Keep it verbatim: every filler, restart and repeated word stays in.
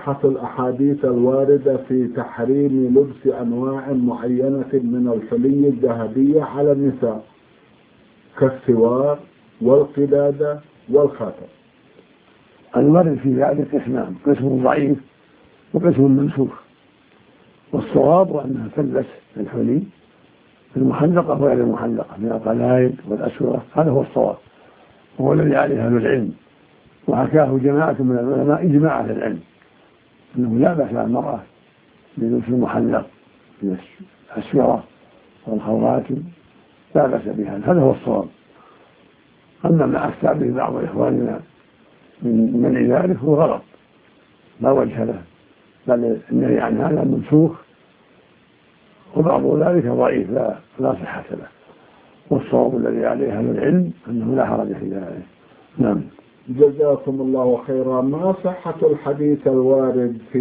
صحة الأحاديث الواردة في تحريم لبس أنواع معينة من الحلي الذهبية على النساء كالسوار والقلادة والخاتم. الورد في ذلك قسمان، قسم ضعيف وقسم منسوخ، والصواب أنها تلبس الحلي المحلقة وغير المحلقة من القلائد والأسورة، هذا هو الصواب وهو الذي عليه أهل العلم، وحكاه جماعة من العلماء إجماع أهل العلم أنه لا بأس على المرأة بلبس المحلق من الأسورة والخواتم، لا بأس بها، هذا هو الصواب. أما ما أفتى به بعض إخواننا من منع ذلك هو غلط لا وجه له، بل النهي عن هذا منسوخ، وبعض ذلك ضعيف لا لا صحة له، والصواب الذي عليه أهل العلم أنه لا حرج في ذلك. نعم. جزاكم الله خيرا. ما صحة الحديث الوارد في